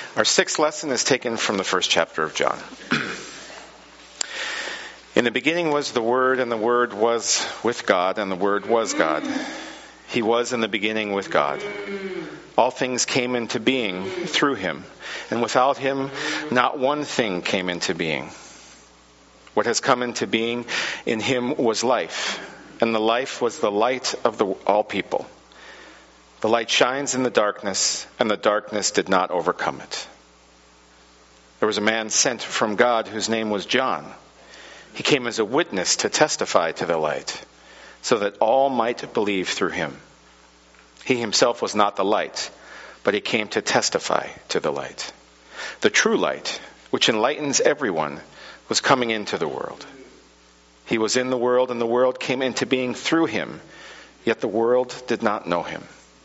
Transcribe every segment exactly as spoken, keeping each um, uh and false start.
Our sixth lesson is taken from the first chapter of John. In the beginning was the Word, and the Word was with God, and the Word was God. He was in the beginning with God. All things came into being through him, and without him not one thing came into being. What has come into being in him was life, and the life was the light of the, all people. The light shines in the darkness, and the darkness did not overcome it. There was a man sent from God whose name was John. He came as a witness to testify to the light, so that all might believe through him. He himself was not the light, but he came to testify to the light. The true light, which enlightens everyone, was coming into the world. He was in the world, and the world came into being through him, yet the world did not know him.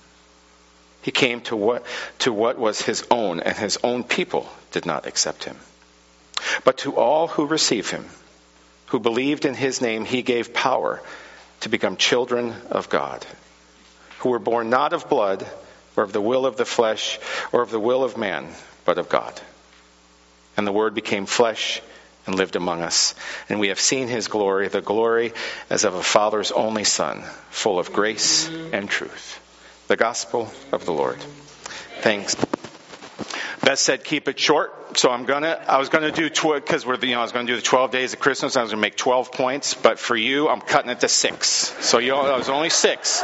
He came to what, to what was his own, and his own people did not accept him. But to all who receive him, who believed in his name, he gave power to become children of God, who were born not of blood, or of the will of the flesh, or of the will of man, but of God. And the Word became flesh and lived among us. And we have seen his glory, the glory as of a Father's only Son, full of grace and truth. The gospel of the Lord. Thanks. Beth said, keep it short. So I'm gonna. I was gonna do twelve because we're. You know, I was gonna do the twelve days of Christmas. I was gonna make twelve points, but for you, I'm cutting it to six. So you know, it was only six.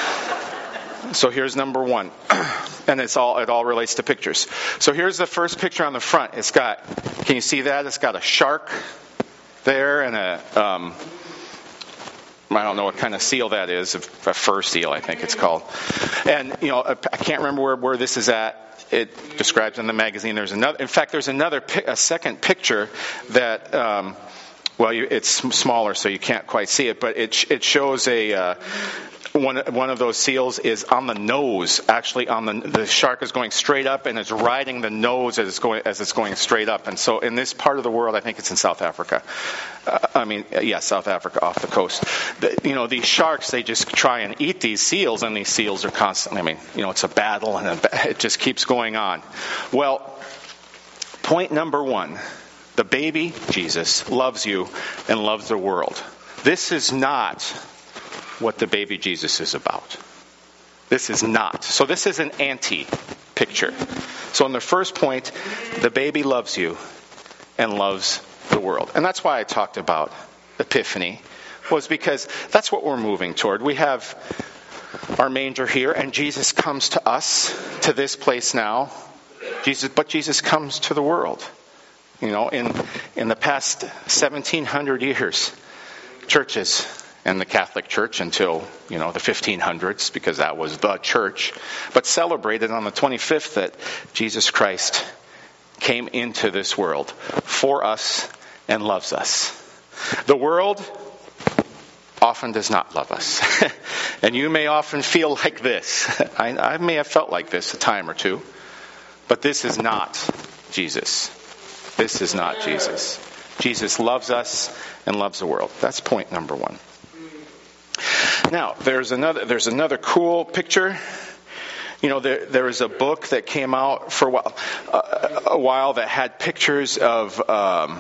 So here's number one, and it's all. It all relates to pictures. So here's the first picture on the front. It's got. Can you see that? It's got a shark there and a. Um, I don't know what kind of seal that is, a fur seal, I think it's called. And, you know, I can't remember where, where this is at. It describes in the magazine. There's another. In fact, there's another, a second picture that, um, well, you, it's smaller, so you can't quite see it, but it it shows a. Uh, One one of those seals is on the nose. Actually, on the the shark is going straight up, and it's riding the nose as it's going as it's going straight up. And so, in this part of the world, I think it's in South Africa. Uh, I mean, yeah, South Africa, off the coast. The, you know, these sharks, they just try and eat these seals, and these seals are constantly. I mean, you know, it's a battle, and a, it just keeps going on. Well, point number one: the baby Jesus loves you and loves the world. This is not what the baby Jesus is about. This is not. So this is an anti-picture. So in the first point, the baby loves you and loves the world. And that's why I talked about Epiphany, was because that's what we're moving toward. We have our manger here, and Jesus comes to us, to this place now. Jesus, but Jesus comes to the world. You know, in in the past seventeen hundred years, churches and the Catholic Church until, you know, the fifteen hundreds, because that was the church, but celebrated on the twenty-fifth that Jesus Christ came into this world for us and loves us. The world often does not love us. And you may often feel like this. I, I may have felt like this a time or two. But this is not Jesus. This is not Jesus. Jesus loves us and loves the world. That's point number one. Now, there's another there's another cool picture. You know, there there was a book that came out for a while, uh, a while that had pictures of um,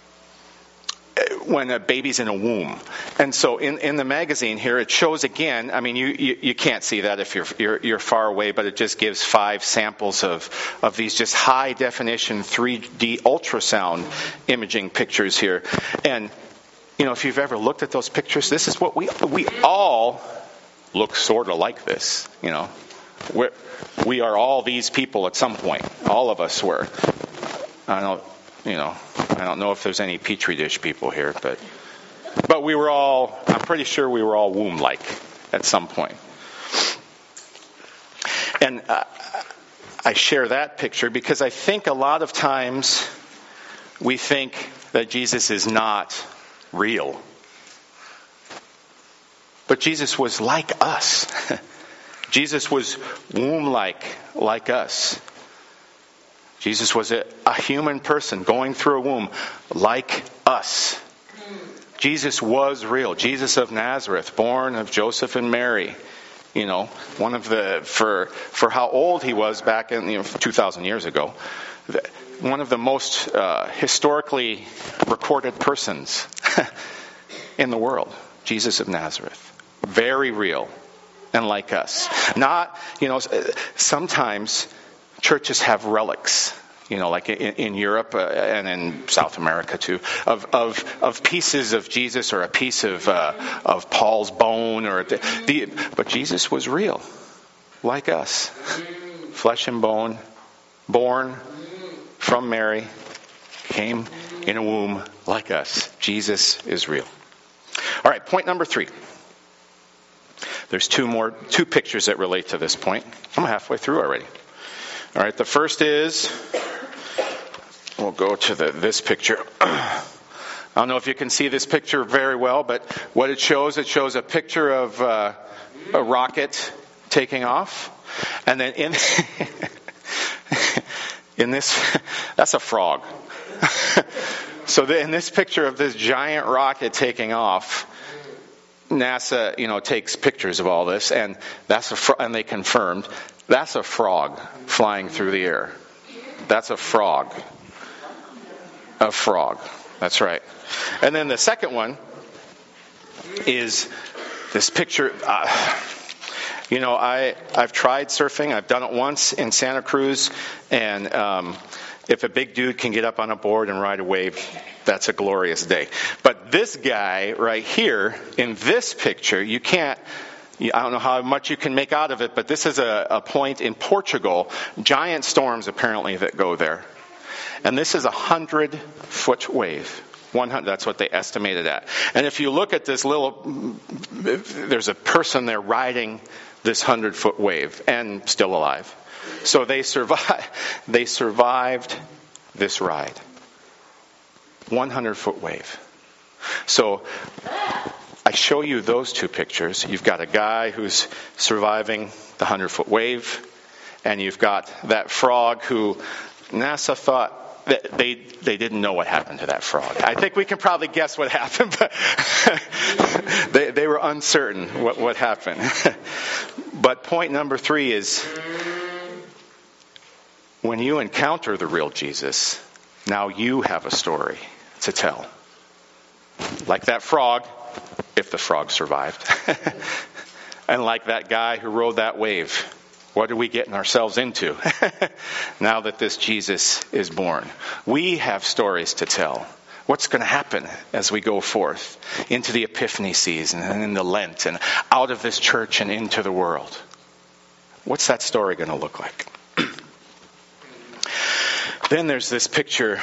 when a baby's in a womb. And so in, in the magazine here, it shows again, I mean, you, you, you can't see that if you're, you're you're far away, but it just gives five samples of, of these just high definition three D ultrasound imaging pictures here. And you know, if you've ever looked at those pictures, this is what we we all look sort of like this. You know, We're, we are all these people at some point. All of us were. I don't, you know, I don't know if there's any petri dish people here, but but we were all. I'm pretty sure we were all womb-like at some point. And uh, I share that picture because I think a lot of times we think that Jesus is not real. But Jesus was like us. Jesus was womb-like, like us. Jesus was a, a human person going through a womb like us. Jesus was real. Jesus of Nazareth, born of Joseph and Mary. You know, one of the, for for how old he was back in, you know, two thousand years ago, one of the most uh, historically recorded persons in the world, Jesus of Nazareth. Very real and like us. Not, you know, sometimes churches have relics, you know, like in, in Europe uh, and in South America too, of, of of pieces of Jesus or a piece of uh, of Paul's bone, or the, the but Jesus was real, like us, flesh and bone, born from Mary, came in a womb like us. Jesus is real. All right, point number three. There's two more, two pictures that relate to this point. I'm halfway through already. All right, the first is, we'll go to the, this picture. I don't know if you can see this picture very well, but what it shows, it shows a picture of uh, a rocket taking off. And then in, in this, that's a frog. So the, in this picture of this giant rocket taking off, NASA, you know, takes pictures of all this, and that's a fro- and they confirmed that's a frog flying through the air. That's a frog. A frog. That's right. And then the second one is this picture. Uh, you know, I I've tried surfing. I've done it once in Santa Cruz, and um, if a big dude can get up on a board and ride a wave, that's a glorious day. But this guy right here, in this picture, you can't, I don't know how much you can make out of it, but this is a, a point in Portugal, giant storms apparently that go there. And this is a hundred-foot wave. one hundred, that's what they estimated at. And if you look at this little, there's a person there riding this hundred-foot wave and still alive. So they survived, they survived this ride. hundred-foot wave. So I show you those two pictures. You've got a guy who's surviving the hundred-foot wave, and you've got that frog who NASA thought that they they didn't know what happened to that frog. I think we can probably guess what happened, but they they were uncertain what, what happened. But point number three is, when you encounter the real Jesus, now you have a story to tell. Like that frog, if the frog survived. And like that guy who rode that wave. What are we getting ourselves into now that this Jesus is born? We have stories to tell. What's going to happen as we go forth into the Epiphany season and into Lent and out of this church and into the world? What's that story going to look like? Then there's this picture,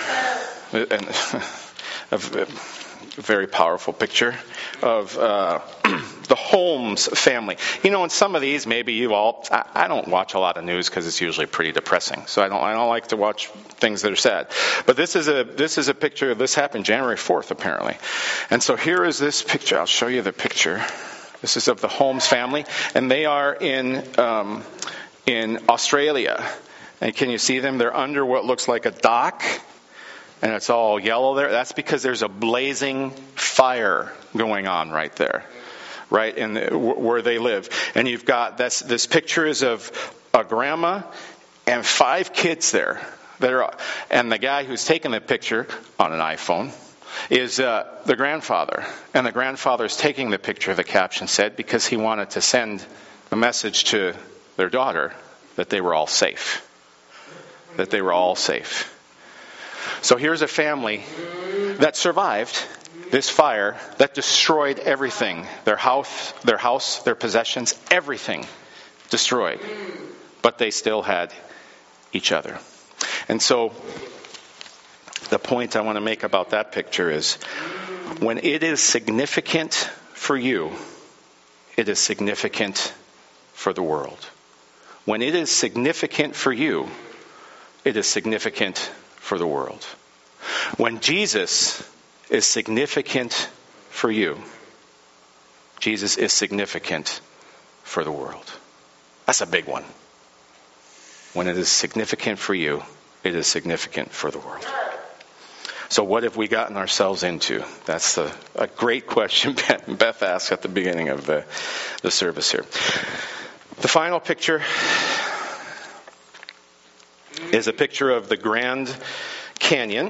of a very powerful picture of uh, the Holmes family. You know, in some of these, maybe you all, I, I don't watch a lot of news because it's usually pretty depressing. So I don't, I don't like to watch things that are sad. But this is a, this is a picture. This happened January fourth, apparently. And so here is this picture. I'll show you the picture. This is of the Holmes family, and they are in um, in Australia. And can you see them? They're under what looks like a dock, and it's all yellow there. That's because there's a blazing fire going on right there, right in the, where they live. And you've got this. This picture is of a grandma and five kids there. That are, and the guy who's taking the picture on an iPhone is uh, the grandfather. And the grandfather is taking the picture, the caption said, because he wanted to send a message to their daughter that they were all safe. That they were all safe. So here's a family that survived this fire that destroyed everything. Their house, their house, their possessions, everything destroyed. But they still had each other. And so the point I want to make about that picture is, when it is significant for you, it is significant for the world. When it is significant for you, it is significant for the world. When Jesus is significant for you, Jesus is significant for the world. That's a big one. When it is significant for you, it is significant for the world. So what have we gotten ourselves into? That's the, a great question Beth asked at the beginning of the, the service here. The final picture is a picture of the Grand Canyon.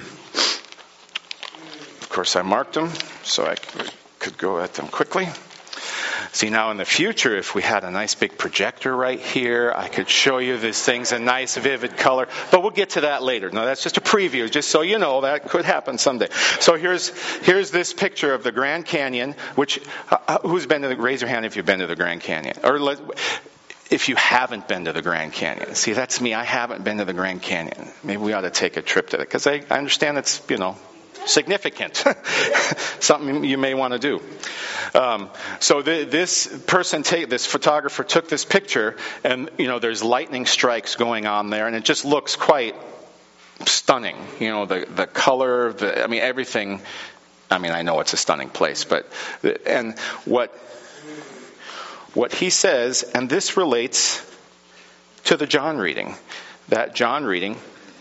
Of course, I marked them so I could go at them quickly. See, now in the future, if we had a nice big projector right here, I could show you these things in nice, vivid color. But we'll get to that later. No, that's just a preview, just so you know that could happen someday. So here's here's this picture of the Grand Canyon, which, uh, who's been to the, raise your hand if you've been to the Grand Canyon. Or let, if you haven't been to the Grand Canyon. See, that's me. I haven't been to the Grand Canyon. Maybe we ought to take a trip to it, because I, I understand it's, you know, significant. Something you may want to do. Um, so the, this person, take, this photographer took this picture, and, you know, there's lightning strikes going on there, and it just looks quite stunning. You know, the, the color, the, I mean, everything. I mean, I know it's a stunning place, but, and what, what he says, and this relates to the John reading, that John reading,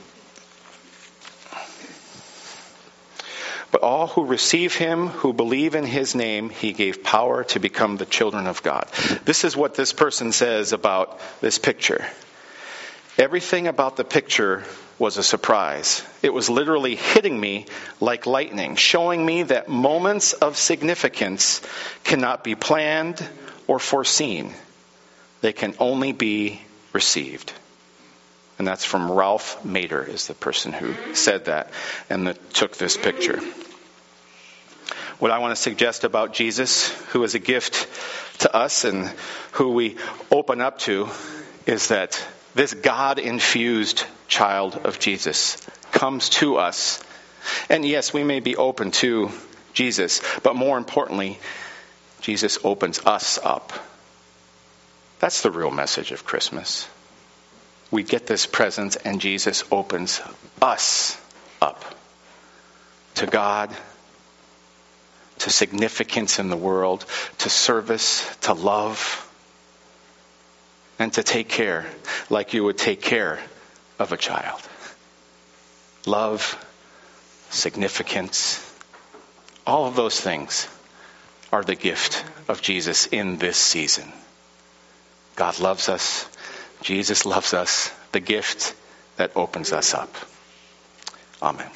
but all who receive him, who believe in his name, he gave power to become the children of God. This is what this person says about this picture. Everything about the picture was a surprise. It was literally hitting me like lightning, showing me that moments of significance cannot be planned or foreseen. They can only be received. And that's from Ralph Mader, is the person who said that and that took this picture. What I want to suggest about Jesus, who is a gift to us and who we open up to, is that this God-infused child of Jesus comes to us. And yes, we may be open to Jesus, but more importantly, Jesus opens us up. That's the real message of Christmas. We get this present, and Jesus opens us up to God, to significance in the world, to service, to love, and to take care like you would take care of a child. Love, significance, all of those things are the gift of Jesus in this season. God loves us. Jesus loves us, the gift that opens us up. Amen.